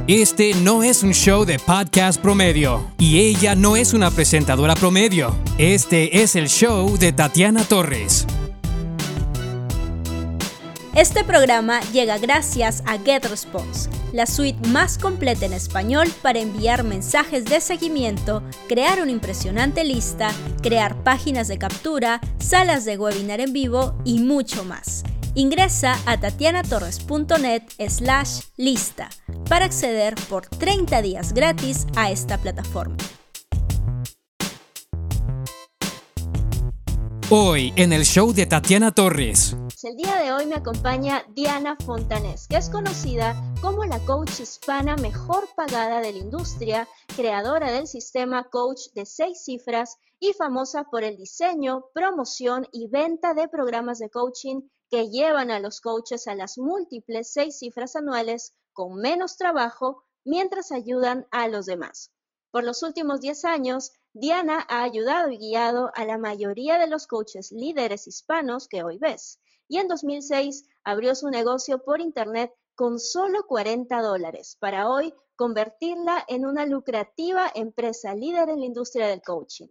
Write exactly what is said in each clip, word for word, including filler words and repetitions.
Este no es un show de podcast promedio y ella no es una presentadora promedio. Este es el show de Tatiana Torres. Este programa llega gracias a GetResponse, la suite más completa en español para enviar mensajes de seguimiento, crear una impresionante lista, crear páginas de captura, salas de webinar en vivo y mucho más. Ingresa a tatianatorres.net slash lista para acceder por treinta días gratis a esta plataforma. Hoy en el show de Tatiana Torres. El día de hoy me acompaña Diana Fontanés, que es conocida como la coach hispana mejor pagada de la industria, creadora del sistema coach de seis cifras y famosa por el diseño, promoción y venta de programas de coaching que llevan a los coaches a las múltiples seis cifras anuales con menos trabajo mientras ayudan a los demás. Por los últimos diez años, Diana ha ayudado y guiado a la mayoría de los coaches líderes hispanos que hoy ves. Y en dos mil seis abrió su negocio por internet con solo cuarenta dólares para hoy convertirla en una lucrativa empresa líder en la industria del coaching.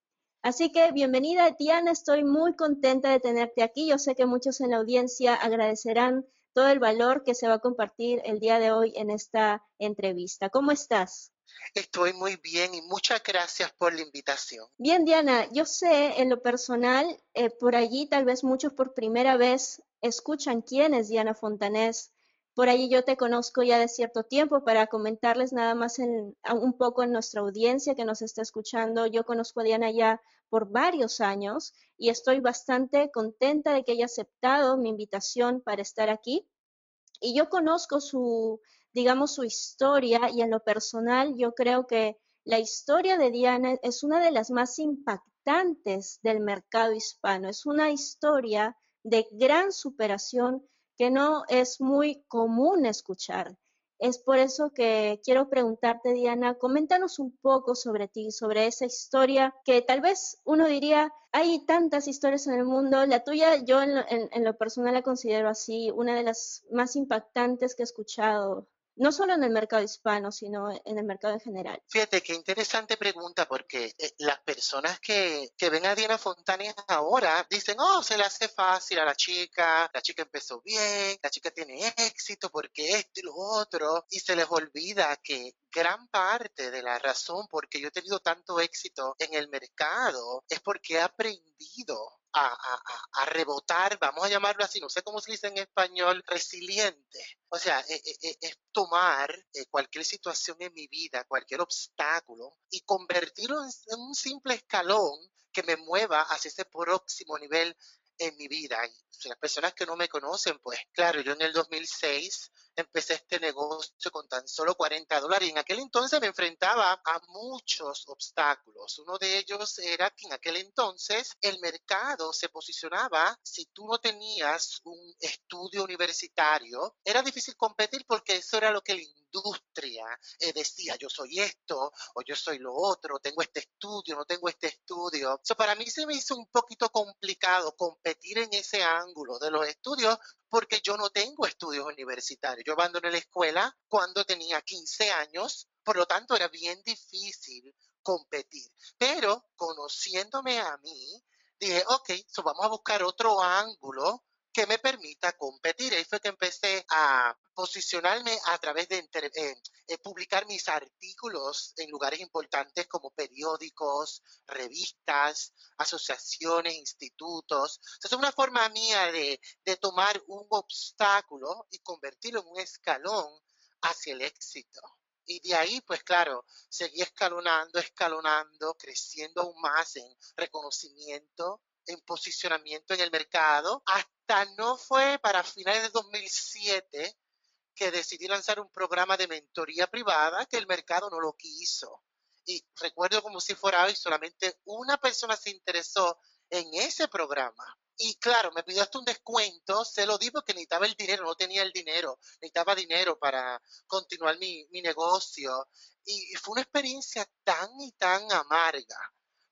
Así que bienvenida, Diana, estoy muy contenta de tenerte aquí. Yo sé que muchos en la audiencia agradecerán todo el valor que se va a compartir el día de hoy en esta entrevista. ¿Cómo estás? Estoy muy bien y muchas gracias por la invitación. Bien, Diana, yo sé en lo personal, eh, por allí tal vez muchos por primera vez escuchan quién es Diana Fontanés. Por allí yo te conozco ya de cierto tiempo para comentarles nada más en, un poco en nuestra audiencia que nos está escuchando. Yo conozco a Diana ya por varios años y estoy bastante contenta de que haya aceptado mi invitación para estar aquí. Y yo conozco su, digamos, su historia y en lo personal yo creo que la historia de Diana es una de las más impactantes del mercado hispano. Es una historia de gran superación que no es muy común escuchar. Es por eso que quiero preguntarte, Diana, coméntanos un poco sobre ti, sobre esa historia que tal vez uno diría, hay tantas historias en el mundo, la tuya yo en lo, en, en lo personal la considero así, una de las más impactantes que he escuchado, no solo en el mercado hispano, sino en el mercado en general. Fíjate, qué interesante pregunta, porque eh, las personas que, que ven a Diana Fontanés ahora dicen, oh, se le hace fácil a la chica, la chica empezó bien, la chica tiene éxito porque esto y lo otro, y se les olvida que gran parte de la razón por qué yo he tenido tanto éxito en el mercado es porque he aprendido A, a, a rebotar, vamos a llamarlo así, no sé cómo se dice en español, resiliente. O sea, es, es, es tomar eh, cualquier situación en mi vida, cualquier obstáculo y convertirlo en, en un simple escalón que me mueva hacia ese próximo nivel en mi vida. Y si las personas que no me conocen, pues claro, yo en el dos mil seis empecé este negocio con tan solo cuarenta dólares y en aquel entonces me enfrentaba a muchos obstáculos. Uno de ellos era que en aquel entonces el mercado se posicionaba, si tú no tenías un estudio universitario, era difícil competir porque eso era lo que la industria eh, decía, yo soy esto o yo soy lo otro, tengo este estudio, no tengo este estudio. So, para mí se me hizo un poquito complicado competir en ese ángulo de los estudios porque yo no tengo estudios universitarios. Yo abandoné la escuela cuando tenía quince años, por lo tanto era bien difícil competir. Pero conociéndome a mí, dije, ok, so vamos a buscar otro ángulo que me permita competir. Ahí fue que empecé a posicionarme a través de eh, eh, publicar mis artículos en lugares importantes como periódicos, revistas, asociaciones, institutos. Entonces, es una forma mía de, de tomar un obstáculo y convertirlo en un escalón hacia el éxito. Y de ahí, pues claro, seguí escalonando, escalonando, creciendo aún más en reconocimiento, en posicionamiento en el mercado. Hasta no fue para finales de dos mil siete que decidí lanzar un programa de mentoría privada que el mercado no lo quiso. Y recuerdo como si fuera hoy, solamente una persona se interesó en ese programa. Y claro, me pidió hasta un descuento, se lo di porque necesitaba el dinero, no tenía el dinero, necesitaba dinero para continuar mi, mi negocio. Y fue una experiencia tan y tan amarga,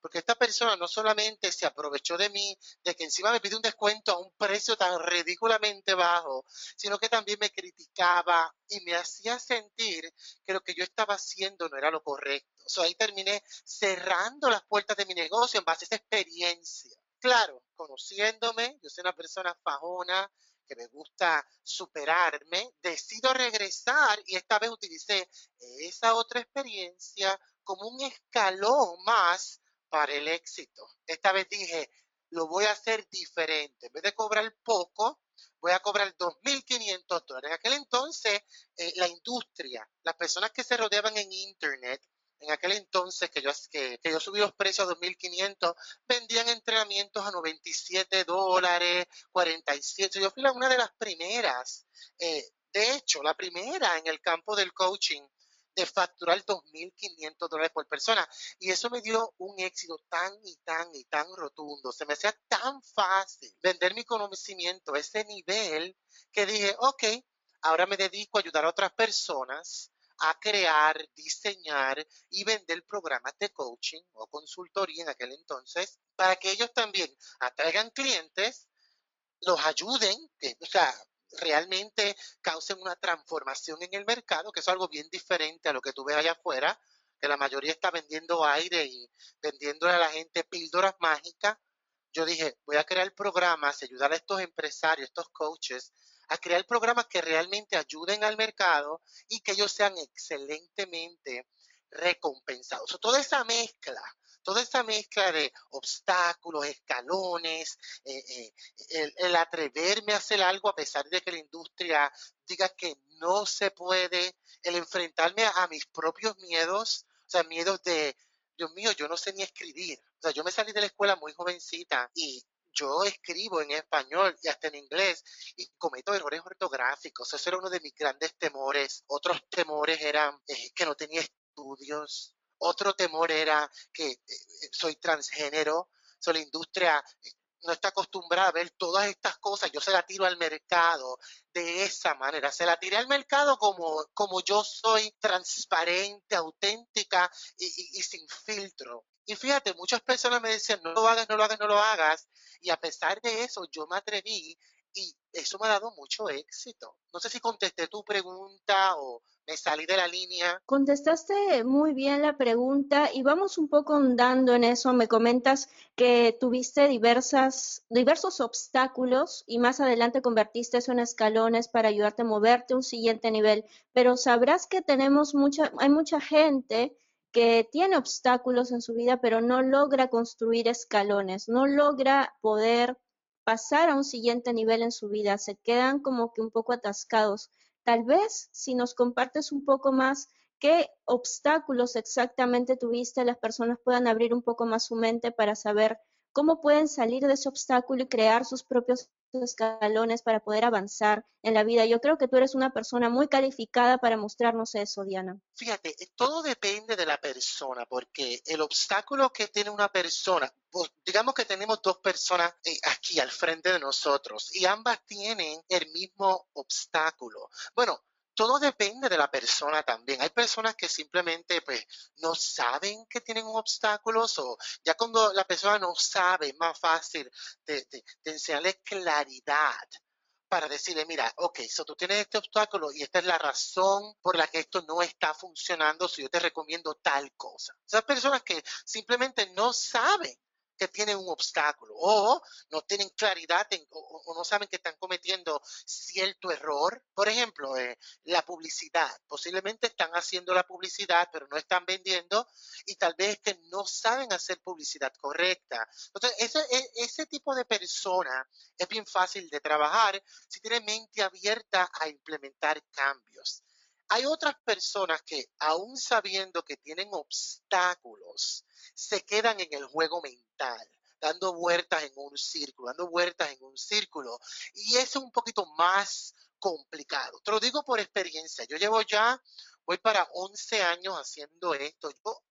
porque esta persona no solamente se aprovechó de mí, de que encima me pidió un descuento a un precio tan ridículamente bajo, sino que también me criticaba y me hacía sentir que lo que yo estaba haciendo no era lo correcto. So, ahí terminé cerrando las puertas de mi negocio en base a esa experiencia. Claro, conociéndome, yo soy una persona fajona, que me gusta superarme, decido regresar y esta vez utilicé esa otra experiencia como un escalón más para el éxito. Esta vez dije, lo voy a hacer diferente. En vez de cobrar poco, voy a cobrar dos mil quinientos dólares. En aquel entonces, eh, la industria, las personas que se rodeaban en Internet, en aquel entonces que yo, que, que yo subí los precios a dos mil quinientos, vendían entrenamientos a noventa y siete dólares, cuarenta y siete. Yo fui la, una de las primeras, eh, de hecho, la primera en el campo del coaching de facturar dos mil quinientos dólares por persona. Y eso me dio un éxito tan y tan y tan rotundo. Se me hacía tan fácil vender mi conocimiento a ese nivel que dije, ok, ahora me dedico a ayudar a otras personas a crear, diseñar y vender programas de coaching o consultoría en aquel entonces para que ellos también atraigan clientes, los ayuden, que, o sea, realmente causen una transformación en el mercado, que es algo bien diferente a lo que tú ves allá afuera, que la mayoría está vendiendo aire y vendiéndole a la gente píldoras mágicas. Yo dije, voy a crear programas y ayudar a estos empresarios, estos coaches, a crear programas que realmente ayuden al mercado y que ellos sean excelentemente recompensados. O toda esa mezcla, toda esa mezcla de obstáculos, escalones, eh, eh, el, el atreverme a hacer algo a pesar de que la industria diga que no se puede, el enfrentarme a, a mis propios miedos, o sea, miedos de, Dios mío, yo no sé ni escribir. O sea, yo me salí de la escuela muy jovencita y yo escribo en español y hasta en inglés y cometo errores ortográficos. Ese era uno de mis grandes temores. Otros temores eran eh, que no tenía estudios. Otro temor era que eh, soy transgénero. So, la industria eh, no está acostumbrada a ver todas estas cosas. Yo se la tiro al mercado de esa manera. Se la tiré al mercado como, como yo soy, transparente, auténtica y, y, y sin filtro. Y fíjate, muchas personas me decían, no lo hagas, no lo hagas, no lo hagas. Y a pesar de eso, yo me atreví y eso me ha dado mucho éxito. No sé si contesté tu pregunta o me salí de la línea. Contestaste muy bien la pregunta y vamos un poco ahondando en eso. Me comentas que tuviste diversas, diversos obstáculos y más adelante convertiste eso en escalones para ayudarte a moverte a un siguiente nivel. Pero sabrás que tenemos mucha, hay mucha gente que tiene obstáculos en su vida, pero no logra construir escalones, no logra poder pasar a un siguiente nivel en su vida. Se quedan como que un poco atascados. Tal vez si nos compartes un poco más qué obstáculos exactamente tuviste, las personas puedan abrir un poco más su mente para saber cómo pueden salir de ese obstáculo y crear sus propios escalones para poder avanzar en la vida. Yo creo que tú eres una persona muy calificada para mostrarnos eso, Diana. Fíjate, eh, todo depende de la persona, porque el obstáculo que tiene una persona, pues, digamos que tenemos dos personas eh, aquí al frente de nosotros y ambas tienen el mismo obstáculo. Bueno, todo depende de la persona también. Hay personas que simplemente pues no saben que tienen un obstáculo o ya cuando la persona no sabe es más fácil de, de, de enseñarle claridad para decirle, mira, ok, so tú tienes este obstáculo y esta es la razón por la que esto no está funcionando, si yo te recomiendo tal cosa. Esas personas que simplemente no saben que tienen un obstáculo o no tienen claridad en, o, o, no saben que están cometiendo cierto error. Por ejemplo, eh, la publicidad. Posiblemente están haciendo la publicidad, pero no están vendiendo y tal vez es que no saben hacer publicidad correcta. Entonces, ese, ese tipo de persona es bien fácil de trabajar si tiene mente abierta a implementar cambios. Hay otras personas que, aún sabiendo que tienen obstáculos, se quedan en el juego mental, dando vueltas en un círculo, dando vueltas en un círculo. Y eso es un poquito más complicado. Te lo digo por experiencia. Yo llevo ya, voy para once años haciendo esto. Yo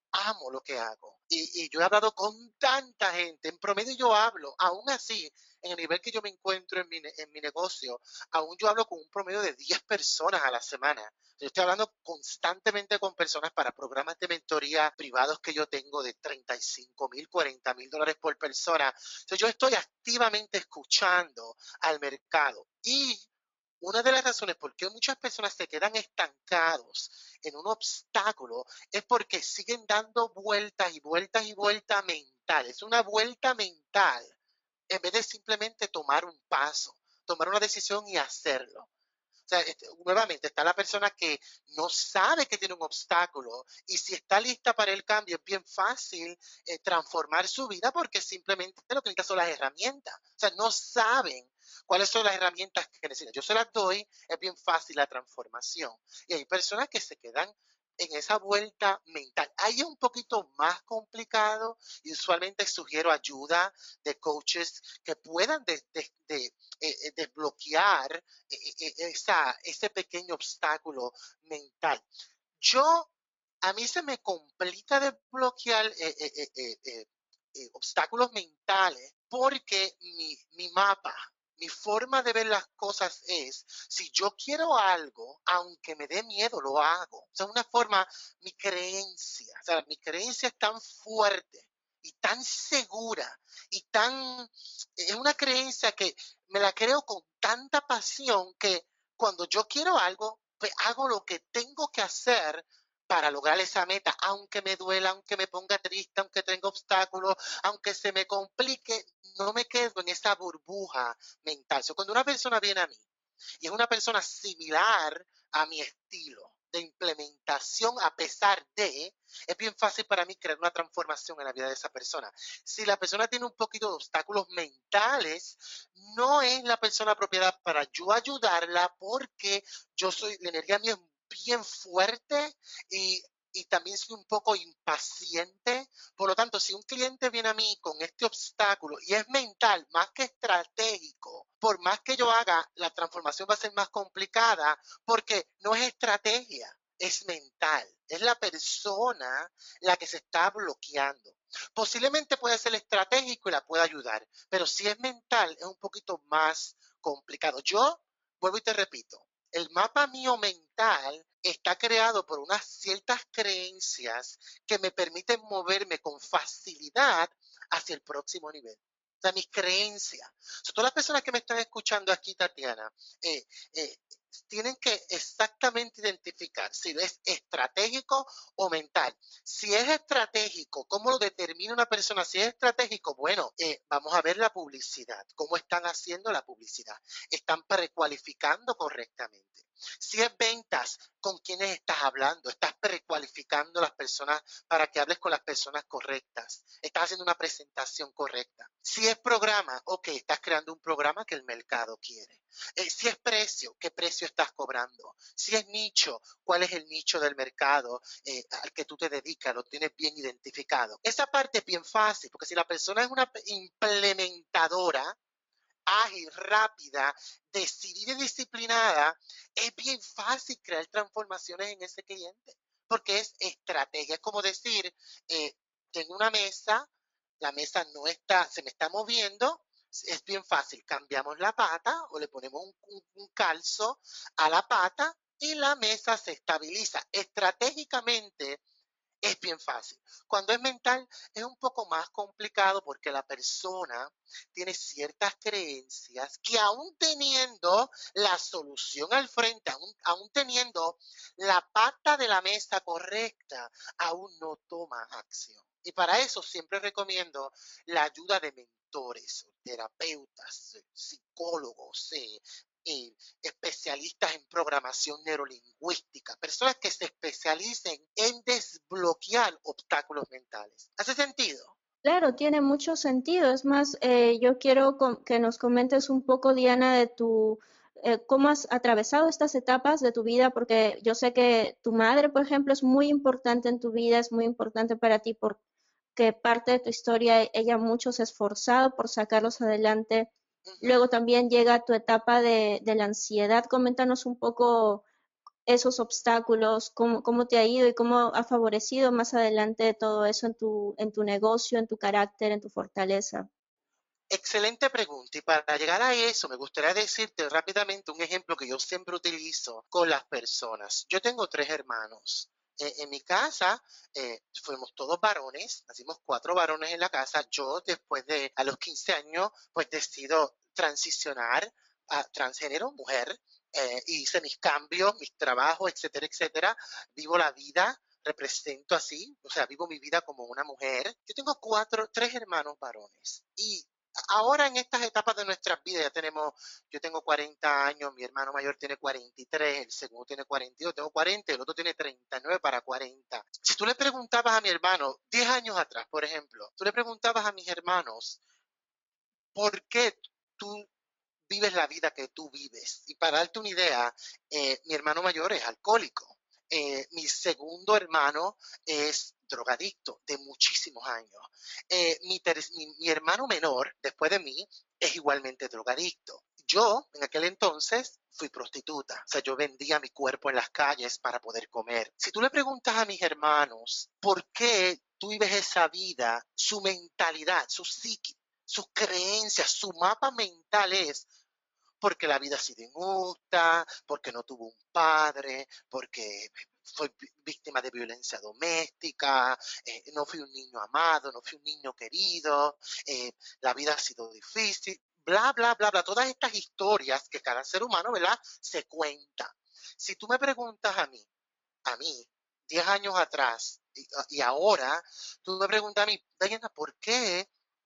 amo lo que hago. Y, y yo he hablado con tanta gente, en promedio yo hablo, aún así, en el nivel que yo me encuentro en mi, en mi negocio, aún yo hablo con un promedio de diez personas a la semana. Yo estoy hablando constantemente con personas para programas de mentoría privados que yo tengo de treinta y cinco mil, cuarenta mil dólares por persona. Entonces yo estoy activamente escuchando al mercado. Y una de las razones por qué muchas personas se quedan estancados en un obstáculo es porque siguen dando vueltas y vueltas y vueltas mentales. Es una vuelta mental en vez de simplemente tomar un paso, tomar una decisión y hacerlo. O sea, este, nuevamente está la persona que no sabe que tiene un obstáculo y si está lista para el cambio es bien fácil eh, transformar su vida porque simplemente lo que necesita son las herramientas. O sea, no saben cuáles son las herramientas que necesitan. Yo se las doy, es bien fácil la transformación. Y hay personas que se quedan en esa vuelta mental. Ahí es un poquito más complicado y usualmente sugiero ayuda de coaches que puedan de, de, de, eh, desbloquear eh, eh, esa, ese pequeño obstáculo mental. Yo, a mí se me complica desbloquear eh, eh, eh, eh, eh, eh, obstáculos mentales porque mi, mi mapa, mi forma de ver las cosas es, si yo quiero algo, aunque me dé miedo, lo hago. O sea, una forma, mi creencia, o sea, mi creencia es tan fuerte y tan segura y tan, es una creencia que me la creo con tanta pasión que cuando yo quiero algo, pues hago lo que tengo que hacer para lograr esa meta, aunque me duela, aunque me ponga triste, aunque tenga obstáculos, aunque se me complique, no me quedo en esa burbuja mental. So, cuando una persona viene a mí y es una persona similar a mi estilo de implementación a pesar de, es bien fácil para mí crear una transformación en la vida de esa persona. Si la persona tiene un poquito de obstáculos mentales, no es la persona apropiada para yo ayudarla porque yo soy, la energía mía es bien fuerte y y también soy un poco impaciente. Por lo tanto, si un cliente viene a mí con este obstáculo y es mental más que estratégico, por más que yo haga, la transformación va a ser más complicada porque no es estrategia, es mental. Es la persona la que se está bloqueando. Posiblemente puede ser estratégico y la puede ayudar, pero si es mental es un poquito más complicado. Yo vuelvo y te repito, el mapa mío mental está creado por unas ciertas creencias que me permiten moverme con facilidad hacia el próximo nivel. O sea, mis creencias. O sea, todas las personas que me están escuchando aquí, Tatiana, eh, eh, tienen que exactamente identificar si es estratégico o mental. Si es estratégico, ¿cómo lo determina una persona? Si es estratégico, bueno, eh, vamos a ver la publicidad. ¿Cómo están haciendo la publicidad? ¿Están precualificando correctamente? Si es ventas, ¿con quiénes estás hablando? ¿Estás precualificando a las personas para que hables con las personas correctas? ¿Estás haciendo una presentación correcta? Si es programa, ok, estás creando un programa que el mercado quiere. Eh, si es precio, ¿qué precio estás cobrando? Si es nicho, ¿cuál es el nicho del mercado eh, al que tú te dedicas? Lo tienes bien identificado. Esa parte es bien fácil, porque si la persona es una implementadora, ágil, rápida, decidida y disciplinada, es bien fácil crear transformaciones en ese cliente, porque es estrategia. Es como decir, eh, tengo una mesa, la mesa no está, se me está moviendo, es bien fácil, cambiamos la pata o le ponemos un, un, un calzo a la pata y la mesa se estabiliza. Estratégicamente es bien fácil. Cuando es mental es un poco más complicado porque la persona tiene ciertas creencias que aún teniendo la solución al frente, aún, aún teniendo la pata de la mesa correcta, aún no toma acción. Y para eso siempre recomiendo la ayuda de mentores, terapeutas, psicólogos, eh, eh, especialistas en programación neurolingüística, personas que se especialicen en desbloquear obstáculos mentales. ¿Hace sentido? Claro, tiene mucho sentido. Es más, eh, yo quiero que nos comentes un poco, Diana, de tu, eh, cómo has atravesado estas etapas de tu vida, porque yo sé que tu madre, por ejemplo, es muy importante en tu vida, es muy importante para ti porque parte de tu historia, ella mucho se ha esforzado por sacarlos adelante. Uh-huh. Luego también llega tu etapa de, de la ansiedad. Coméntanos un poco esos obstáculos, cómo, cómo te ha ido y cómo ha favorecido más adelante todo eso en tu, en tu negocio, en tu carácter, en tu fortaleza. Excelente pregunta. Y para llegar a eso, me gustaría decirte rápidamente un ejemplo que yo siempre utilizo con las personas. Yo tengo tres hermanos. Eh, en mi casa eh, fuimos todos varones, nacimos cuatro varones en la casa. Yo después de a los quince años, pues decido transicionar a transgénero, mujer. Eh, hice mis cambios, mis trabajos, etcétera, etcétera. Vivo la vida, represento así, o sea, vivo mi vida como una mujer. Yo tengo cuatro, tres hermanos varones y ahora en estas etapas de nuestras vidas ya tenemos, yo tengo cuarenta años, mi hermano mayor tiene cuarenta y tres, el segundo tiene cuarenta y dos, tengo cuarenta, el otro tiene treinta y nueve para cuarenta. Si tú le preguntabas a mi hermano, diez años atrás, por ejemplo, tú le preguntabas a mis hermanos, ¿por qué tú vives la vida que tú vives? Y para darte una idea, eh, mi hermano mayor es alcohólico. Eh, mi segundo hermano es drogadicto de muchísimos años. Eh, mi, ter- mi, mi hermano menor, después de mí, es igualmente drogadicto. Yo, en aquel entonces, fui prostituta. O sea, yo vendía mi cuerpo en las calles para poder comer. Si tú le preguntas a mis hermanos por qué tú vives esa vida, su mentalidad, su psique, sus creencias, su mapa mental es porque la vida ha sido injusta, porque no tuvo un padre, porque fue víctima de violencia doméstica, eh, no fui un niño amado, no fui un niño querido, eh, la vida ha sido difícil, bla, bla, bla, bla. Todas estas historias que cada ser humano, ¿verdad?, se cuenta. Si tú me preguntas a mí, a mí, diez años atrás y, y ahora, tú me preguntas a mí, Diana, ¿por qué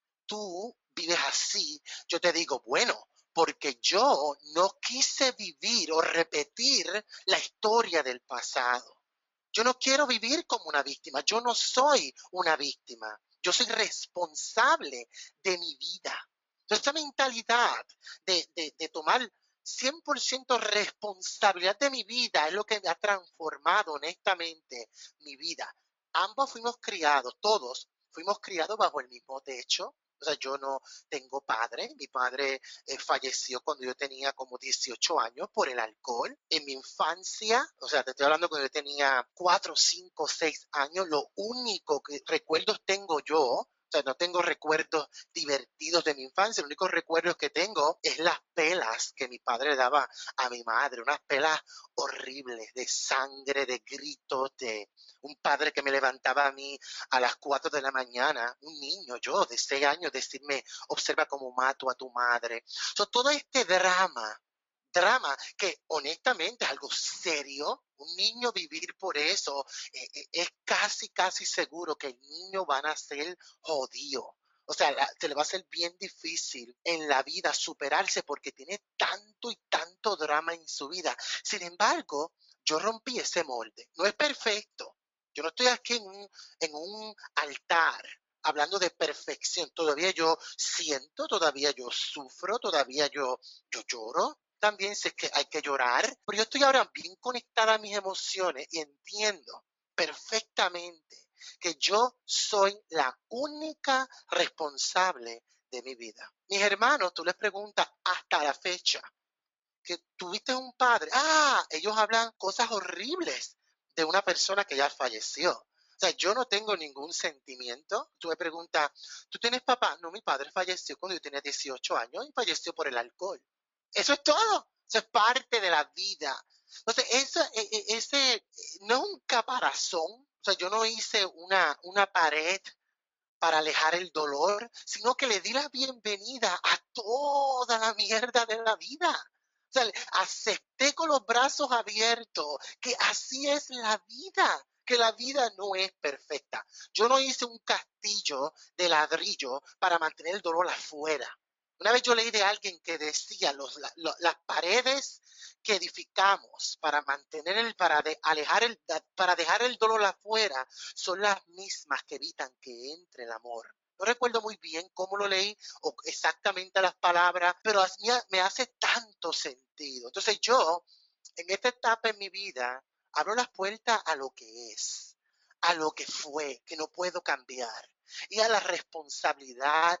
tú vives así? Yo te digo, bueno, porque yo no quise vivir o repetir la historia del pasado. Yo no quiero vivir como una víctima. Yo no soy una víctima. Yo soy responsable de mi vida. Entonces, esta mentalidad de, de, de tomar cien por ciento responsabilidad de mi vida es lo que me ha transformado honestamente mi vida. Ambos fuimos criados, todos fuimos criados bajo el mismo techo. O sea, yo no tengo padre. Mi padre eh, falleció cuando yo tenía como dieciocho años por el alcohol. En mi infancia, o sea, te estoy hablando cuando yo tenía cuatro, cinco, seis años, lo único que recuerdos tengo yo, o sea, no tengo recuerdos divertidos de mi infancia, los únicos recuerdos que tengo es las pelas que mi padre le daba a mi madre, unas pelas horribles de sangre, de gritos, de un padre que me levantaba a mí a las cuatro de la mañana, un niño, yo de seis años, decirme, observa cómo mato a tu madre. So, todo este drama, drama que honestamente es algo serio, un niño vivir por eso, eh, eh, es casi, casi seguro que el niño va a nacer jodido. O sea, la, se le va a hacer bien difícil en la vida superarse porque tiene tanto y tanto drama en su vida. Sin embargo, yo rompí ese molde. No es perfecto. Yo no estoy aquí en un, en un altar hablando de perfección. Todavía yo siento, todavía yo sufro, todavía yo, yo lloro. También sé que hay que llorar, pero yo estoy ahora bien conectada a mis emociones y entiendo perfectamente que yo soy la única responsable de mi vida. Mis hermanos, tú les preguntas hasta la fecha que tuviste un padre. Ah, ellos hablan cosas horribles de una persona que ya falleció. O sea, yo no tengo ningún sentimiento. Tú me preguntas, ¿tú tienes papá? No, mi padre falleció cuando yo tenía dieciocho años y falleció por el alcohol. Eso es todo. Eso es parte de la vida. Entonces, eso, e, e, ese no es un caparazón. O sea, yo no hice una, una pared para alejar el dolor, sino que le di la bienvenida a toda la mierda de la vida. O sea, acepté con los brazos abiertos que así es la vida, que la vida no es perfecta. Yo no hice un castillo de ladrillo para mantener el dolor afuera. Una vez yo leí de alguien que decía, los, la, lo, las paredes que edificamos para mantener el, para de, alejar el, para dejar el dolor afuera, son las mismas que evitan que entre el amor. No recuerdo muy bien cómo lo leí o exactamente las palabras, pero me hace tanto sentido. Entonces yo, en esta etapa en mi vida, abro las puertas a lo que es, a lo que fue, que no puedo cambiar, y a la responsabilidad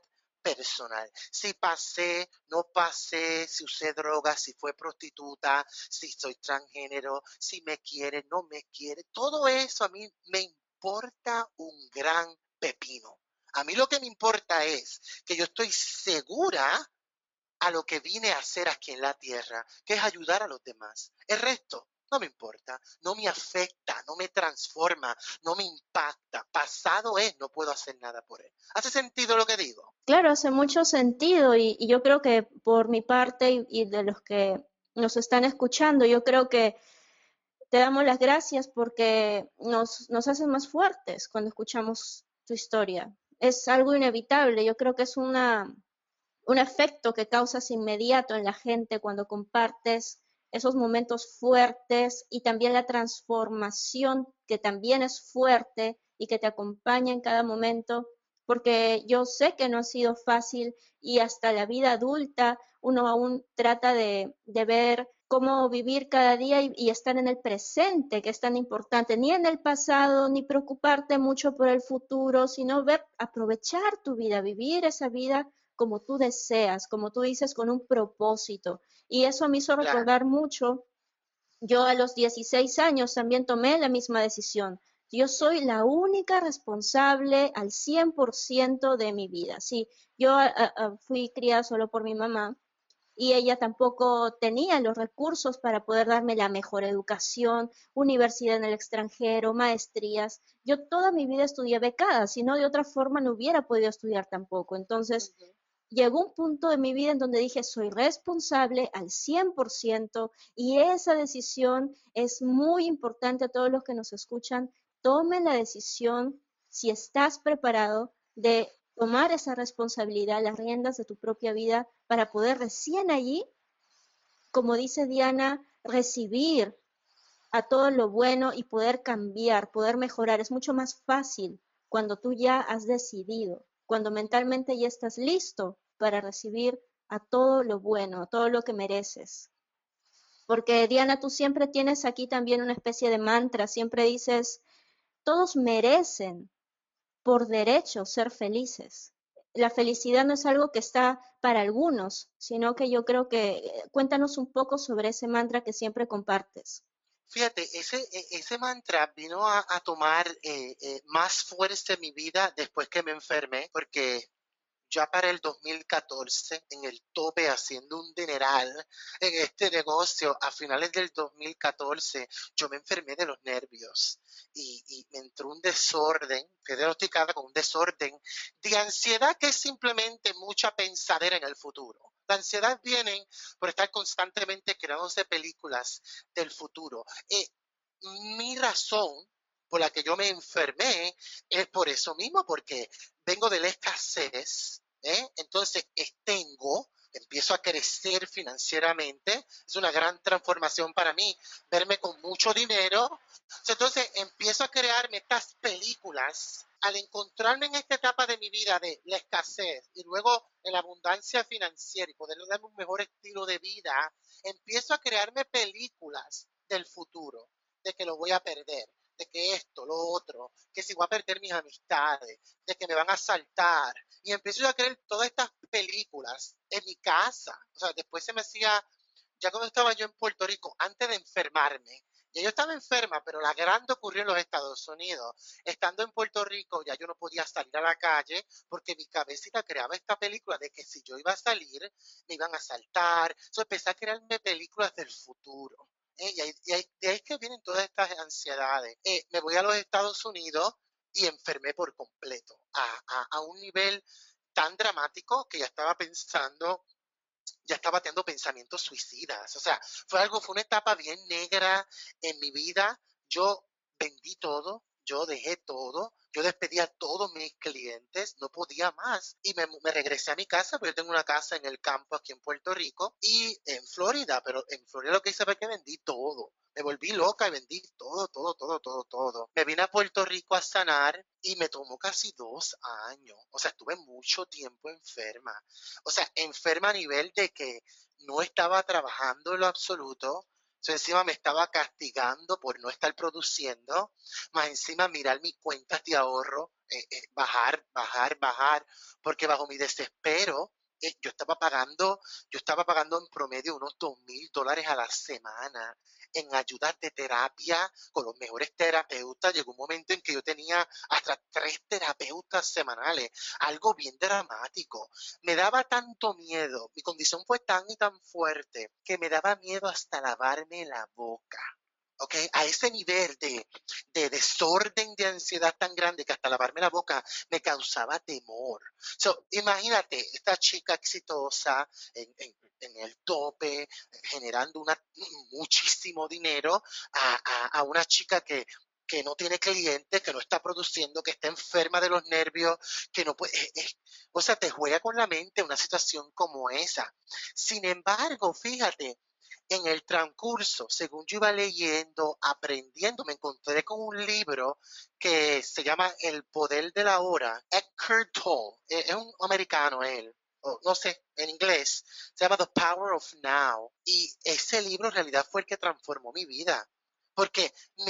personal. Si pasé, no pasé, si usé drogas, si fue prostituta, si soy transgénero, si me quiere, no me quiere. Todo eso a mí me importa un gran pepino. A mí lo que me importa es que yo estoy segura a lo que vine a hacer aquí en la tierra, que es ayudar a los demás. El resto no me importa, no me afecta, no me transforma, no me impacta. Pasado es, no puedo hacer nada por él. ¿Hace sentido lo que digo? Claro, hace mucho sentido y, y yo creo que por mi parte y, y de los que nos están escuchando, yo creo que te damos las gracias porque nos, nos hacen más fuertes cuando escuchamos tu historia. Es algo inevitable, yo creo que es una, un efecto que causas inmediato en la gente cuando compartes esos momentos fuertes y también la transformación que también es fuerte y que te acompaña en cada momento, porque yo sé que no ha sido fácil y hasta la vida adulta uno aún trata de, de ver cómo vivir cada día y, y estar en el presente, que es tan importante, ni en el pasado, ni preocuparte mucho por el futuro, sino ver, aprovechar tu vida, vivir esa vida como tú deseas, como tú dices, con un propósito. Y eso me hizo Claro. recordar mucho, yo a los dieciséis años también tomé la misma decisión. Yo soy la única responsable al cien por ciento de mi vida. Sí, yo a, a, fui criada solo por mi mamá y ella tampoco tenía los recursos para poder darme la mejor educación, universidad en el extranjero, maestrías. Yo toda mi vida estudié becada, si no de otra forma no hubiera podido estudiar tampoco. Entonces, Uh-huh. llegó un punto de mi vida en donde dije, soy responsable al cien por ciento y esa decisión es muy importante a todos los que nos escuchan. Tomen la decisión, si estás preparado, de tomar esa responsabilidad, las riendas de tu propia vida para poder recién allí, como dice Diana, recibir a todo lo bueno y poder cambiar, poder mejorar. Es mucho más fácil cuando tú ya has decidido, cuando mentalmente ya estás listo para recibir a todo lo bueno, a todo lo que mereces. Porque Diana, tú siempre tienes aquí también una especie de mantra, siempre dices, todos merecen por derecho ser felices. La felicidad no es algo que está para algunos, sino que yo creo que cuéntanos un poco sobre ese mantra que siempre compartes. Fíjate, ese, e- ese mantra vino a, a tomar eh, eh, más fuerza en mi vida después que me enfermé, porque ya para el dos mil catorce, en el tope haciendo un dineral en este negocio, a finales del dos mil catorce, yo me enfermé de los nervios y, y me entró un desorden, quedé diagnosticada con un desorden de ansiedad que es simplemente mucha pensadera en el futuro. La ansiedad viene por estar constantemente creándose películas del futuro. Eh, mi razón por la que yo me enfermé es por eso mismo, porque vengo de la escasez, ¿eh? Entonces tengo, empiezo a crecer financieramente, es una gran transformación para mí, verme con mucho dinero, entonces empiezo a crearme estas películas al encontrarme en esta etapa de mi vida de la escasez y luego en la abundancia financiera y poder darme un mejor estilo de vida, empiezo a crearme películas del futuro, de que lo voy a perder, de que esto, lo otro, que si voy a perder mis amistades, de que me van a asaltar. Y empiezo a creer todas estas películas en mi casa. O sea, después se me hacía, ya cuando estaba yo en Puerto Rico, antes de enfermarme, ya yo estaba enferma, pero la grande ocurrió en los Estados Unidos. Estando en Puerto Rico, ya yo no podía salir a la calle porque mi cabecita creaba esta película de que si yo iba a salir, me iban a asaltar. Entonces empecé a crearme películas del futuro. ¿eh? Y, ahí, y ahí, de ahí es que vienen todas estas ansiedades. Eh, me voy a los Estados Unidos y enfermé por completo, a, a, a un nivel tan dramático que ya estaba pensando, ya estaba teniendo pensamientos suicidas. O sea, fue algo, fue una etapa bien negra en mi vida. Yo vendí todo, yo dejé todo, yo despedí a todos mis clientes, no podía más. Y me, me regresé a mi casa, porque yo tengo una casa en el campo aquí en Puerto Rico y en Florida, pero en Florida lo que hice fue que vendí todo. Me volví loca y vendí todo, todo, todo, todo, todo. Me vine a Puerto Rico a sanar y me tomó casi dos años. O sea, estuve mucho tiempo enferma. O sea, enferma a nivel de que no estaba trabajando en lo absoluto. O So, encima me estaba castigando por no estar produciendo, más encima mirar mis cuentas de ahorro, eh, eh, bajar, bajar, bajar, porque bajo mi desespero, eh, yo estaba pagando, yo estaba pagando en promedio unos dos mil dólares a la semana en ayudas de terapia con los mejores terapeutas. Llegó un momento en que yo tenía hasta tres terapeutas semanales, algo bien dramático. Me daba tanto miedo, mi condición fue tan y tan fuerte que me daba miedo hasta lavarme la boca. ¿Ok? A ese nivel de, de desorden de ansiedad tan grande que hasta lavarme la boca me causaba temor. So, imagínate, esta chica exitosa en, en, en el tope, generando una, muchísimo dinero, a, a, a una chica que, que no tiene clientes, que no está produciendo, que está enferma de los nervios, que no puede... Eh, eh, o sea, te juega con la mente una situación como esa. Sin embargo, fíjate, en el transcurso, según yo iba leyendo, aprendiendo, me encontré con un libro que se llama El Poder de la Hora. Eckhart Tolle, es un americano él, o no sé, en inglés, se llama The Power of Now. Y ese libro en realidad fue el que transformó mi vida, porque me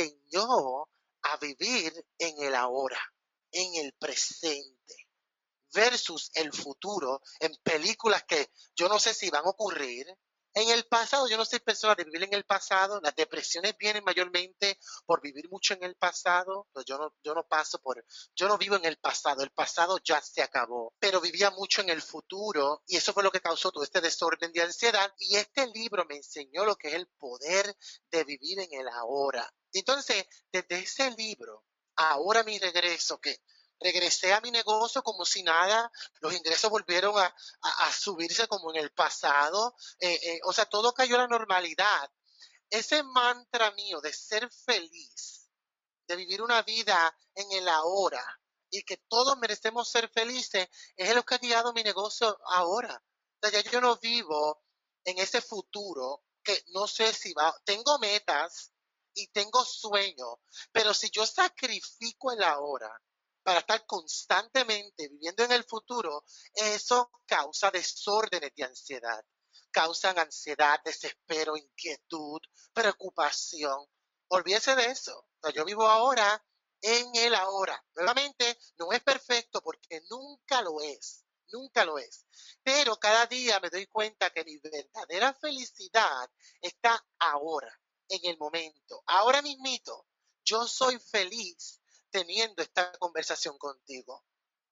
enseñó a vivir en el ahora, en el presente, versus el futuro, en películas que yo no sé si van a ocurrir. En el pasado, yo no soy persona de vivir en el pasado, las depresiones vienen mayormente por vivir mucho en el pasado, pues yo no, yo no paso por, yo no vivo en el pasado, el pasado ya se acabó, pero vivía mucho en el futuro y eso fue lo que causó todo este desorden de ansiedad y este libro me enseñó lo que es el poder de vivir en el ahora. Entonces, desde ese libro, ahora mi regreso, que regresé a mi negocio como si nada, los ingresos volvieron a, a, a subirse como en el pasado, eh, eh, o sea, todo cayó a la normalidad. Ese mantra mío de ser feliz, de vivir una vida en el ahora y que todos merecemos ser felices, es lo que ha guiado mi negocio ahora. O sea, ya yo no vivo en ese futuro que no sé si va, tengo metas y tengo sueños, pero si yo sacrifico el ahora para estar constantemente viviendo en el futuro, eso causa desórdenes de ansiedad, causan ansiedad, desespero, inquietud, preocupación. Olvídese de eso. O sea, yo vivo ahora en el ahora. Nuevamente, no es perfecto porque nunca lo es, nunca lo es. Pero cada día me doy cuenta que mi verdadera felicidad está ahora, en el momento. Ahora mismito, yo soy feliz teniendo esta conversación contigo.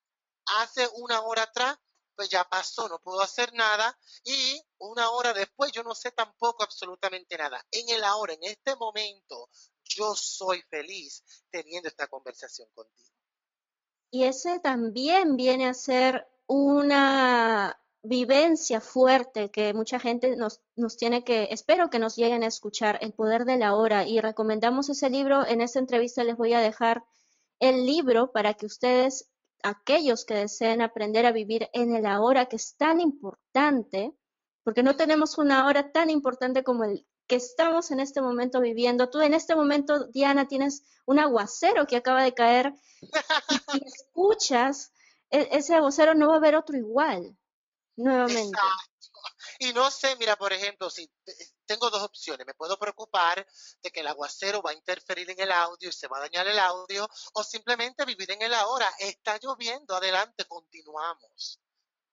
Hace una hora atrás, pues ya pasó, no puedo hacer nada y una hora después yo no sé tampoco absolutamente nada. En el ahora, en este momento, yo soy feliz teniendo esta conversación contigo. Y ese también viene a ser una vivencia fuerte que mucha gente nos, nos tiene que, espero que nos lleguen a escuchar, El Poder de la Hora. Y recomendamos ese libro. En esta entrevista les voy a dejar el libro para que ustedes, aquellos que deseen aprender a vivir en el ahora, que es tan importante, porque no tenemos una hora tan importante como el que estamos en este momento viviendo. Tú en este momento, Diana, tienes un aguacero que acaba de caer y si escuchas e- ese aguacero no va a haber otro igual, nuevamente. Exacto. Y no sé, mira, por ejemplo, si tengo dos opciones, me puedo preocupar de que el aguacero va a interferir en el audio y se va a dañar el audio, o simplemente vivir en el ahora. Está lloviendo, adelante, continuamos.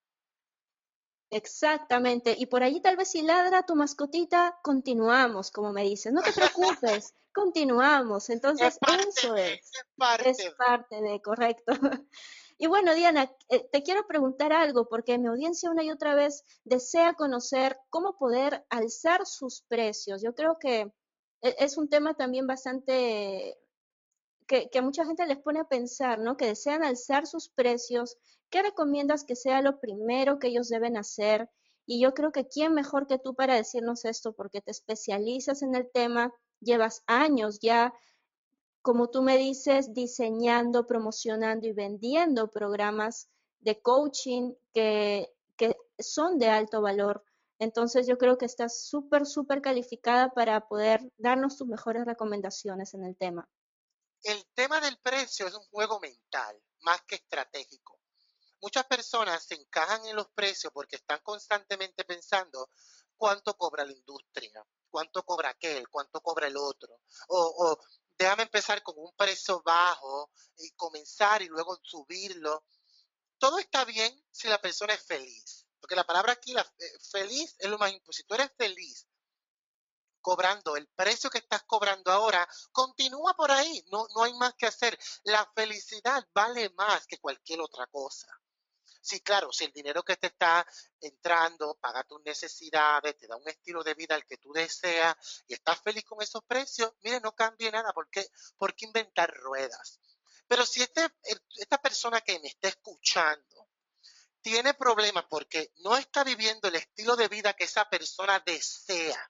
Exactamente. Y por allí tal vez si ladra tu mascotita, continuamos, como me dices. No te preocupes, continuamos. Es Entonces, parte eso de, es, es parte es de. parte de, correcto. Y bueno, Diana, eh, te quiero preguntar algo, porque mi audiencia una y otra vez desea conocer cómo poder alzar sus precios. Yo creo que e- es un tema también bastante que, que a mucha gente les pone a pensar, ¿no? Que desean alzar sus precios. ¿Qué recomiendas que sea lo primero que ellos deben hacer? Y yo creo que quién mejor que tú para decirnos esto, porque te especializas en el tema, llevas años ya, como tú me dices, diseñando, promocionando y vendiendo programas de coaching que, que son de alto valor. Entonces yo creo que estás súper, súper calificada para poder darnos tus mejores recomendaciones en el tema. El tema del precio es un juego mental más que estratégico. Muchas personas se encajan en los precios porque están constantemente pensando cuánto cobra la industria. cuánto cobra aquel, cuánto cobra el otro. O, o déjame empezar con un precio bajo y comenzar y luego subirlo. Todo está bien si la persona es feliz. Porque la palabra aquí, la, eh, feliz, es lo más importante. Si tú eres feliz cobrando el precio que estás cobrando ahora, continúa por ahí. No, no hay más que hacer. La felicidad vale más que cualquier otra cosa. Sí, claro, si el dinero que te está entrando paga tus necesidades, te da un estilo de vida al que tú deseas y estás feliz con esos precios, mire, no cambie nada. ¿Por qué, por qué inventar ruedas? Pero si este, esta persona que me está escuchando tiene problemas porque no está viviendo el estilo de vida que esa persona desea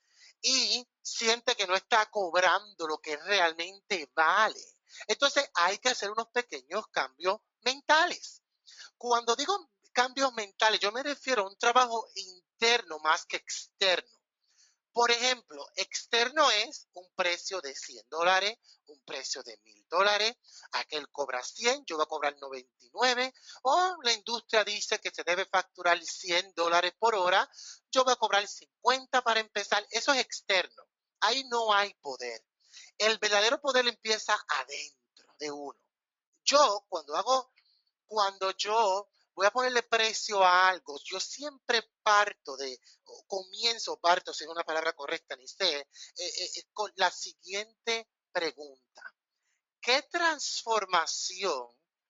y siente que no está cobrando lo que realmente vale, entonces hay que hacer unos pequeños cambios mentales. Cuando digo cambios mentales, yo me refiero a un trabajo interno más que externo. Por ejemplo, externo es un precio de cien dólares, un precio de mil dólares, aquel cobra cien, yo voy a cobrar noventa y nueve, o la industria dice que se debe facturar cien dólares por hora, yo voy a cobrar cincuenta para empezar, eso es externo, ahí no hay poder. El verdadero poder empieza adentro de uno. Yo, cuando hago, cuando yo voy a ponerle precio a algo, yo siempre parto de, o comienzo, parto, si es una palabra correcta, ni sé, eh, eh, con la siguiente pregunta. ¿Qué transformación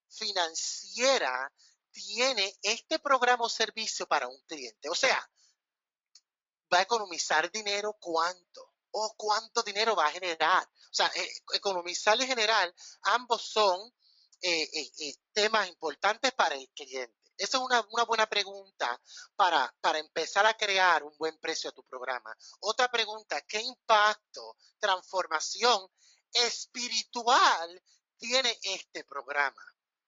financiera tiene este programa o servicio para un cliente? O sea, ¿va a economizar dinero? ¿Cuánto? ¿O cuánto dinero va a generar? O sea, eh, economizar y generar, ambos son eh, eh, eh, temas importantes para el cliente. Esa es una, una buena pregunta para, para empezar a crear un buen precio a tu programa. Otra pregunta, ¿qué impacto, transformación espiritual tiene este programa?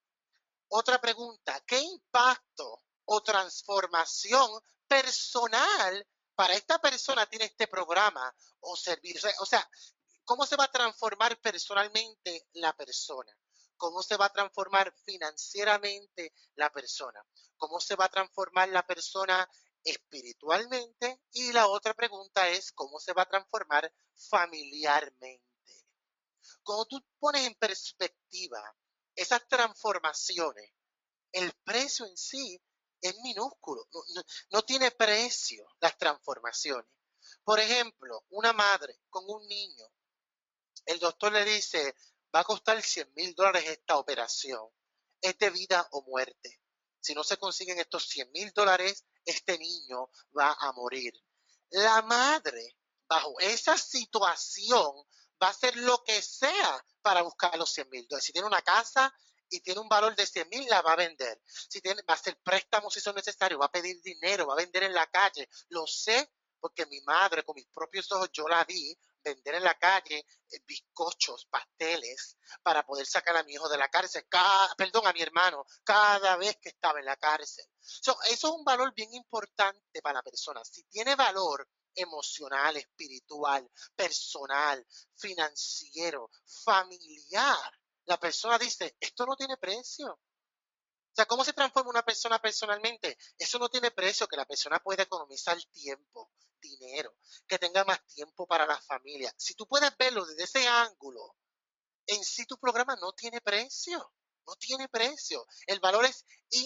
Otra pregunta, ¿qué impacto o transformación personal para esta persona tiene este programa o servicio? O sea, ¿cómo se va a transformar personalmente la persona? ¿Cómo se va a transformar financieramente la persona? ¿Cómo se va a transformar la persona espiritualmente? Y la otra pregunta es, ¿cómo se va a transformar familiarmente? Cuando tú pones en perspectiva esas transformaciones, el precio en sí es minúsculo, no, no, no tiene precio las transformaciones. Por ejemplo, una madre con un niño, el doctor le dice, va a costar cien mil dólares esta operación, es de vida o muerte. Si no se consiguen estos cien mil dólares, este niño va a morir. La madre, bajo esa situación, va a hacer lo que sea para buscar los cien mil dólares. Si tiene una casa y tiene un valor de cien mil, la va a vender. Si tiene, va a hacer préstamos si son necesarios, va a pedir dinero, va a vender en la calle. Lo sé porque mi madre, con mis propios ojos, yo la vi vender en la calle eh, bizcochos, pasteles, para poder sacar a mi hijo de la cárcel, cada, perdón, a mi hermano, cada vez que estaba en la cárcel. So, eso es un valor bien importante para la persona. Si tiene valor emocional, espiritual, personal, financiero, familiar, la persona dice, esto no tiene precio. O sea, ¿cómo se transforma una persona personalmente? Eso no tiene precio, que la persona pueda economizar tiempo, dinero, que tenga más tiempo para la familia. Si tú puedes verlo desde ese ángulo, en sí tu programa no tiene precio, no tiene precio. El valor es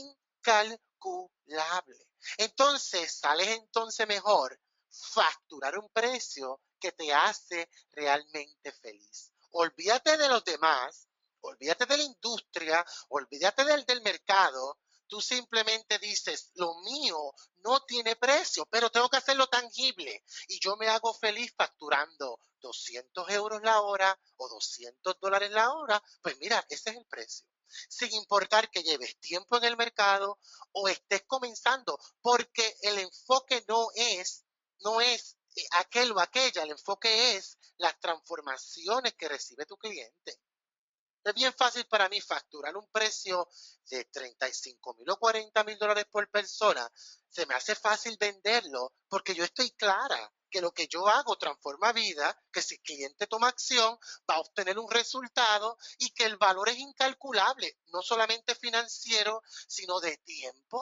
incalculable. Entonces, sales entonces mejor facturar un precio que te hace realmente feliz. Olvídate de los demás. Olvídate de la industria, olvídate del, del mercado, tú simplemente dices, lo mío no tiene precio, pero tengo que hacerlo tangible y yo me hago feliz facturando doscientos euros la hora o doscientos dólares la hora, pues mira, ese es el precio. Sin importar que lleves tiempo en el mercado o estés comenzando, porque el enfoque no es, no es aquel o aquella, el enfoque es las transformaciones que recibe tu cliente. Es bien fácil para mí facturar un precio de treinta y cinco mil o cuarenta mil dólares por persona. Se me hace fácil venderlo porque yo estoy clara que lo que yo hago transforma vida, que si el cliente toma acción va a obtener un resultado y que el valor es incalculable, no solamente financiero, sino de tiempo,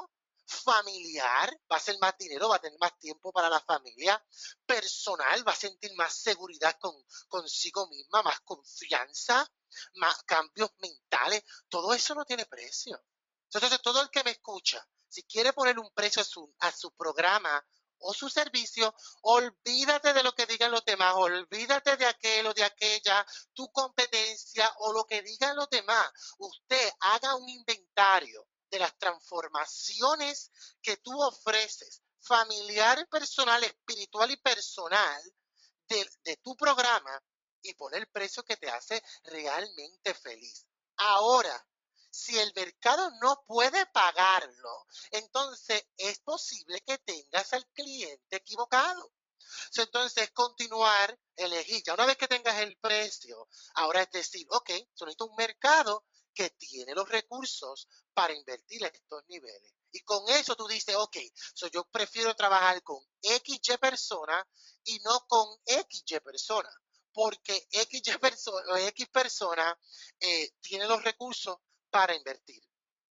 familiar, va a ser más dinero, va a tener más tiempo para la familia, personal, va a sentir más seguridad con, consigo misma, más confianza, más cambios mentales, todo eso no tiene precio. Entonces, todo el que me escucha, si quiere poner un precio a su, a su programa o su servicio, olvídate de lo que digan los demás, olvídate de aquel o de aquella, tu competencia o lo que digan los demás. Usted haga un inventario de las transformaciones que tú ofreces, familiar, personal, espiritual y personal, de, de tu programa y poner el precio que te hace realmente feliz. Ahora, si el mercado no puede pagarlo, entonces es posible que tengas al cliente equivocado. Entonces, continuar, elegir. Ya una vez que tengas el precio, ahora es decir, ok, yo necesito un mercado que tiene los recursos para invertir a estos niveles. Y con eso tú dices, ok, so yo prefiero trabajar con X Y persona y no con X Y persona, porque X Y persona o X persona eh, tiene los recursos para invertir.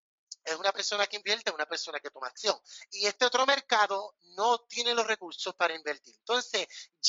Es una persona que invierte, una persona que toma acción. Y este otro mercado no tiene los recursos para invertir. Entonces,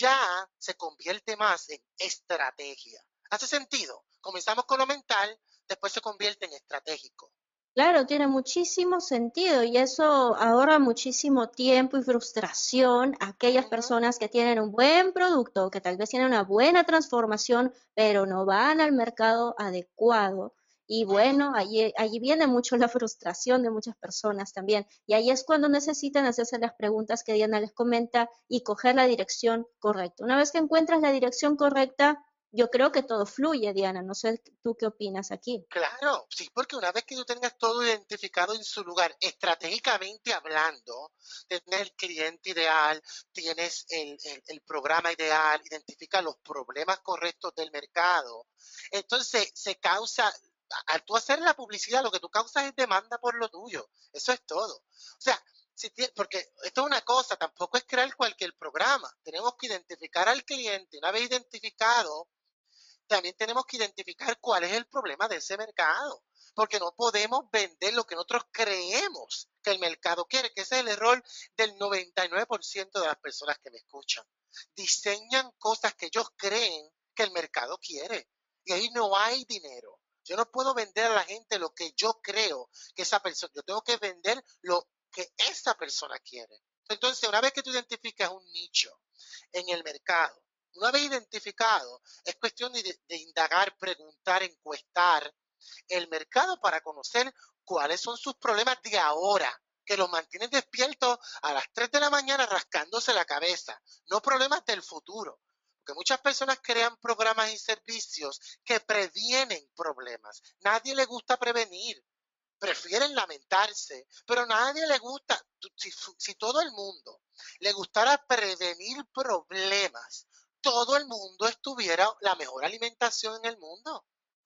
ya se convierte más en estrategia. ¿Hace sentido? Comenzamos con lo mental, después se convierte en estratégico. Claro, tiene muchísimo sentido y eso ahorra muchísimo tiempo y frustración a aquellas Ujú. personas que tienen un buen producto, que tal vez tienen una buena transformación, pero no van al mercado adecuado. Y bueno, allí, allí viene mucho la frustración de muchas personas también. Y ahí es cuando necesitan hacerse las preguntas que Diana les comenta y coger la dirección correcta. Una vez que encuentras la dirección correcta, yo creo que todo fluye, Diana. No sé tú qué opinas aquí. Claro, sí, porque una vez que tú tengas todo identificado en su lugar, estratégicamente hablando, tienes el cliente ideal, tienes el, el, el programa ideal, identifica los problemas correctos del mercado, entonces se causa, al tú hacer la publicidad, lo que tú causas es demanda por lo tuyo, eso es todo. O sea, si tiene, porque esto es una cosa, tampoco es crear cualquier programa, tenemos que identificar al cliente, una vez identificado, también tenemos que identificar cuál es el problema de ese mercado, porque no podemos vender lo que nosotros creemos que el mercado quiere, que ese es el error del noventa y nueve por ciento de las personas que me escuchan. Diseñan cosas que ellos creen que el mercado quiere y ahí no hay dinero. Yo no puedo vender a la gente lo que yo creo que esa persona, yo tengo que vender lo que esa persona quiere. Entonces, una vez que tú identificas un nicho en el mercado, una vez identificado, es cuestión de, de indagar, preguntar, encuestar el mercado para conocer cuáles son sus problemas de ahora, que los mantienen despiertos a las tres de la mañana rascándose la cabeza, no problemas del futuro. Porque muchas personas crean programas y servicios que previenen problemas. Nadie le gusta prevenir, prefieren lamentarse, pero a nadie le gusta, si, si todo el mundo le gustara prevenir problemas, todo el mundo estuviera la mejor alimentación en el mundo.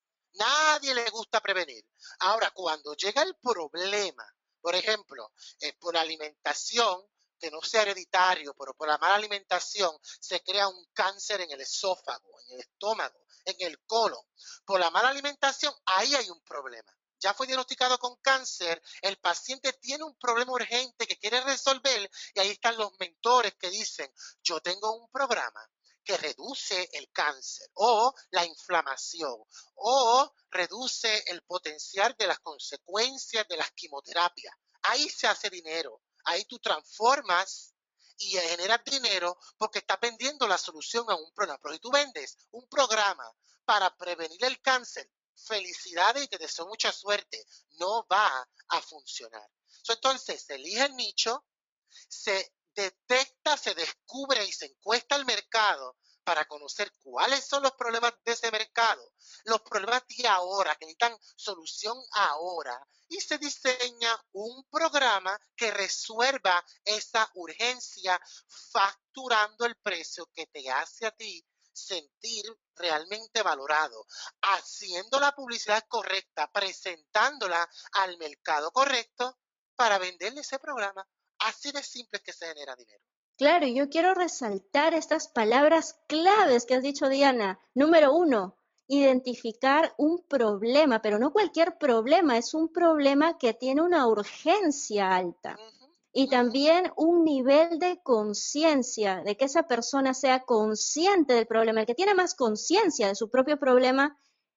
Nadie le gusta prevenir. Ahora, cuando llega el problema, por ejemplo, eh, por alimentación, que no sea hereditario, pero por la mala alimentación se crea un cáncer en el esófago, en el estómago, en el colon. Por la mala alimentación, ahí hay un problema. Ya fue diagnosticado con cáncer, el paciente tiene un problema urgente que quiere resolver y ahí están los mentores que dicen, yo tengo un programa que reduce el cáncer o la inflamación o reduce el potencial de las consecuencias de las quimioterapias. Ahí se hace dinero, ahí tú transformas y generas dinero porque estás vendiendo la solución a un problema. Pero si tú vendes un programa para prevenir el cáncer, felicidades y te deseo mucha suerte, no va a funcionar. Entonces, se elige el nicho, se detecta, se descubre y se encuesta el mercado para conocer cuáles son los problemas de ese mercado, los problemas de ahora, que necesitan solución ahora, y se diseña un programa que resuelva esa urgencia facturando el precio que te hace a ti sentir realmente valorado, haciendo la publicidad correcta, presentándola al mercado correcto para venderle ese programa. Así de simple es que se genera dinero. Claro, y yo quiero resaltar estas palabras claves que has dicho, Diana. Número uno, identificar un problema, pero no cualquier problema, es un problema que tiene una urgencia alta. Ujú, Y ujú. también un nivel de conciencia, de que esa persona sea consciente del problema. El que tiene más conciencia de su propio problema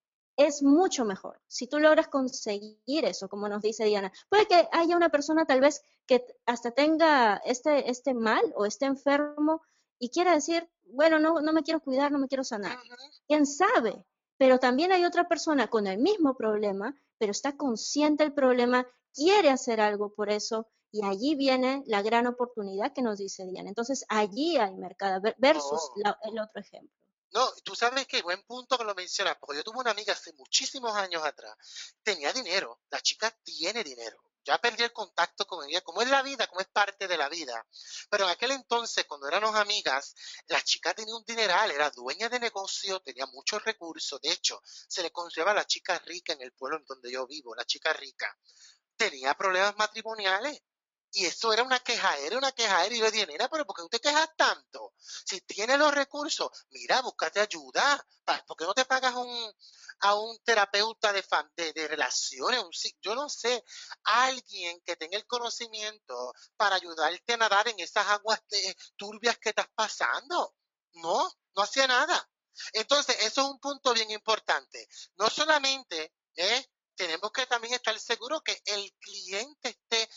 es mucho mejor. Si tú logras conseguir eso, como nos dice Diana, puede que haya una persona tal vez que hasta tenga este, este mal o esté enfermo y quiera decir, bueno, no, no me quiero cuidar, no me quiero sanar. Ujú. ¿Quién sabe? Pero también hay otra persona con el mismo problema, pero está consciente del problema, quiere hacer algo por eso, y allí viene la gran oportunidad que nos dice Diana. Entonces, allí hay mercado versus Oh. la, el otro ejemplo. No, tú sabes que buen punto que lo mencionas, porque yo tuve una amiga hace muchísimos años atrás, tenía dinero, la chica tiene dinero. Ya perdí el contacto con ella, como es la vida, como es parte de la vida. Pero en aquel entonces, cuando éramos amigas, la chica tenía un dineral, era dueña de negocio, tenía muchos recursos. De hecho, se le consideraba la chica rica en el pueblo en donde yo vivo, la chica rica. Tenía problemas matrimoniales. Y eso era una quejadera, una quejadera. Y yo le dije, nena, pero ¿por qué no te quejas tanto? Si tienes los recursos, mira, búscate ayuda. ¿Por qué no te pagas un, a un terapeuta de, fam- de, de relaciones? Un, yo no sé, alguien que tenga el conocimiento para ayudarte a nadar en esas aguas de, turbias que estás pasando. No, no hacía nada. Entonces, eso es un punto bien importante. No solamente, ¿eh? Tenemos que también estar seguros que el cliente esté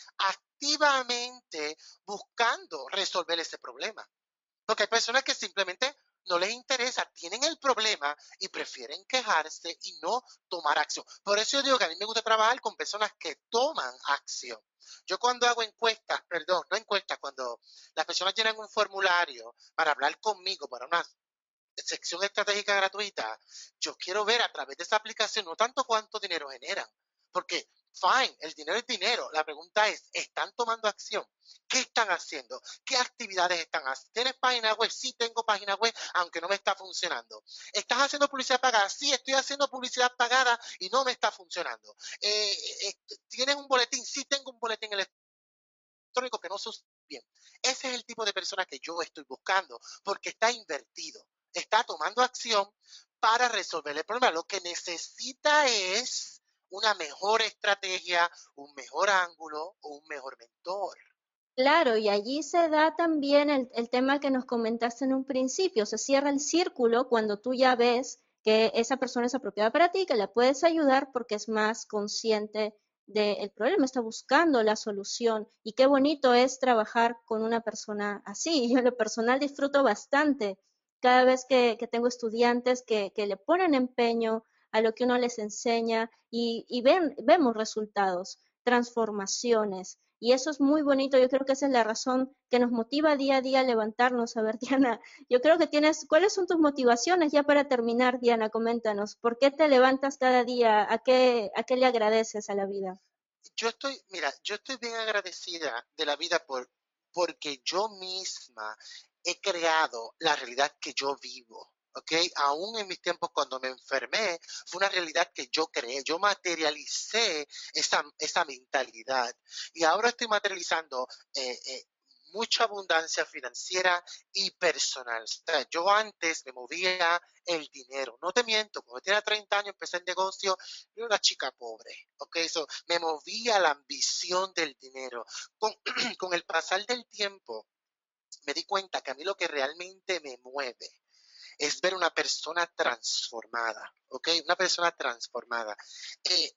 activamente buscando resolver ese problema. Porque hay personas que simplemente no les interesa, tienen el problema y prefieren quejarse y no tomar acción. Por eso yo digo que a mí me gusta trabajar con personas que toman acción. Yo cuando hago encuestas, perdón, no encuestas, cuando las personas llenan un formulario para hablar conmigo, para una sección estratégica gratuita, yo quiero ver a través de esa aplicación no tanto cuánto dinero generan, porque fine, el dinero es dinero. La pregunta es, ¿están tomando acción? ¿Qué están haciendo? ¿Qué actividades están haciendo? ¿Tienes página web? Sí, tengo página web, aunque no me está funcionando. ¿Estás haciendo publicidad pagada? Sí, estoy haciendo publicidad pagada y no me está funcionando. Eh, eh, ¿Tienes un boletín? Sí, tengo un boletín electrónico que no se usa bien. Ese es el tipo de persona que yo estoy buscando, porque está invertido, está tomando acción para resolver el problema. Lo que necesita es una mejor estrategia, un mejor ángulo o un mejor mentor. Claro, y allí se da también el, el tema que nos comentaste en un principio, se cierra el círculo cuando tú ya ves que esa persona es apropiada para ti, que la puedes ayudar porque es más consciente del problema, está buscando la solución. Y qué bonito es trabajar con una persona así. Yo en lo personal disfruto bastante cada vez que, que tengo estudiantes que, que le ponen empeño a lo que uno les enseña y, y ven, vemos resultados, transformaciones. Y eso es muy bonito, yo creo que esa es la razón que nos motiva día a día a levantarnos. A ver, Diana, yo creo que tienes, ¿cuáles son tus motivaciones ya para terminar, Diana? Coméntanos, ¿por qué te levantas cada día? ¿A qué, a qué le agradeces a la vida? Yo estoy, mira, yo estoy bien agradecida de la vida por, porque yo misma he creado la realidad que yo vivo. ¿Ok? Aún en mis tiempos cuando me enfermé, fue una realidad que yo creé, yo materialicé esa, esa mentalidad. Y ahora estoy materializando eh, eh, mucha abundancia financiera y personal. O sea, yo antes me movía el dinero. No te miento, cuando tenía treinta años empecé el negocio, yo era una chica pobre. ¿Ok? So, me movía la ambición del dinero. Con, con el pasar del tiempo, me di cuenta que a mí lo que realmente me mueve es ver una persona transformada, ¿ok? Una persona transformada. Eh,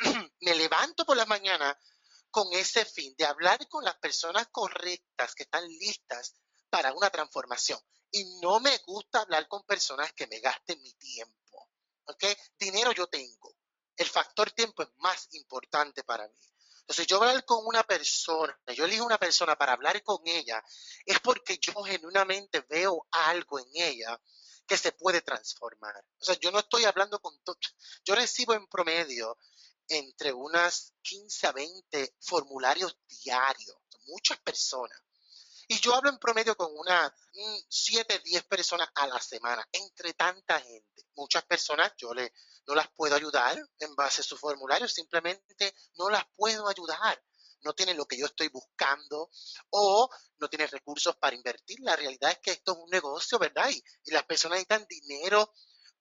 me levanto por la mañana con ese fin de hablar con las personas correctas que están listas para una transformación. Y no me gusta hablar con personas que me gasten mi tiempo, ¿ok? Dinero yo tengo. El factor tiempo es más importante para mí. Entonces, yo hablar con una persona, yo elijo una persona para hablar con ella, es porque yo genuinamente veo algo en ella que se puede transformar. O sea, yo no estoy hablando con todo. Yo recibo en promedio entre unas quince a veinte formularios diarios, muchas personas. Y yo hablo en promedio con unas siete, diez personas a la semana, entre tanta gente. Muchas personas yo le, no las puedo ayudar en base a su formulario, simplemente no las puedo ayudar. No tienen lo que yo estoy buscando o no tienen recursos para invertir. La realidad es que esto es un negocio, ¿verdad? Y, y las personas necesitan dinero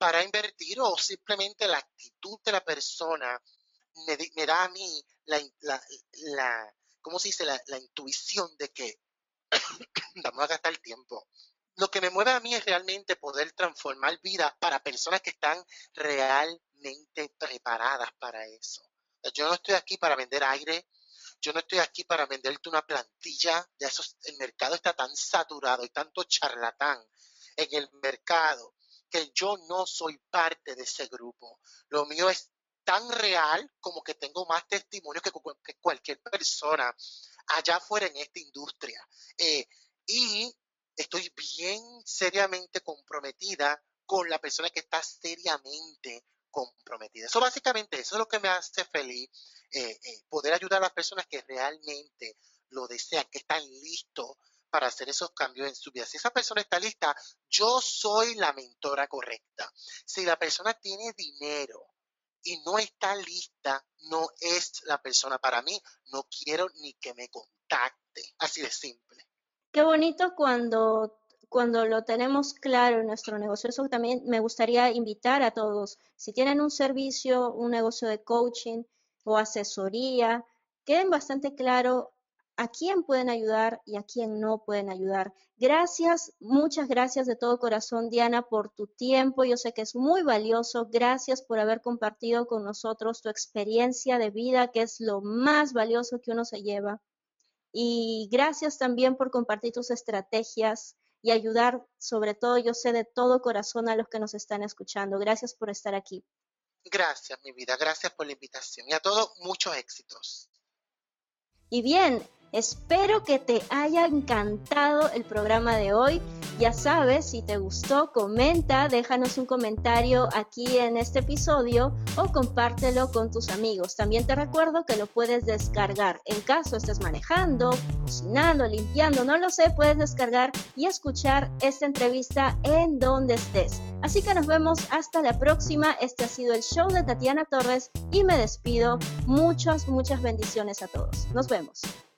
para invertir, o simplemente la actitud de la persona me, me da a mí la, la, la ¿cómo se dice? La, la intuición de que vamos a gastar tiempo. Lo que me mueve a mí es realmente poder transformar vidas para personas que están realmente preparadas para eso. Yo no estoy aquí para vender aire. Yo no estoy aquí para venderte una plantilla. Ya eso, el mercado está tan saturado y tanto charlatán en el mercado que yo no soy parte de ese grupo. Lo mío es tan real como que tengo más testimonios que, que cualquier persona allá afuera en esta industria. Eh, y estoy bien seriamente comprometida con la persona que está seriamente comprometida. Eso básicamente, eso es lo que me hace feliz, eh, eh, poder ayudar a las personas que realmente lo desean, que están listos para hacer esos cambios en su vida. Si esa persona está lista, yo soy la mentora correcta. Si la persona tiene dinero y no está lista, no es la persona para mí. No quiero ni que me contacte. Así de simple. Qué bonito cuando, cuando lo tenemos claro en nuestro negocio. Eso también me gustaría invitar a todos. Si tienen un servicio, un negocio de coaching o asesoría, queden bastante claro a quién pueden ayudar y a quién no pueden ayudar. Gracias, muchas gracias de todo corazón, Diana, por tu tiempo. Yo sé que es muy valioso. Gracias por haber compartido con nosotros tu experiencia de vida, que es lo más valioso que uno se lleva. Y gracias también por compartir tus estrategias y ayudar, sobre todo, yo sé de todo corazón, a los que nos están escuchando. Gracias por estar aquí. Gracias, mi vida. Gracias por la invitación. Y a todos, muchos éxitos. Y bien, espero que te haya encantado el programa de hoy. Ya sabes, si te gustó, comenta, déjanos un comentario aquí en este episodio o compártelo con tus amigos. También te recuerdo que lo puedes descargar. En caso estés manejando, cocinando, limpiando, no lo sé, puedes descargar y escuchar esta entrevista en donde estés. Así que nos vemos hasta la próxima. Este ha sido el show de Tatiana Torres y me despido. Muchas, muchas bendiciones a todos. Nos vemos.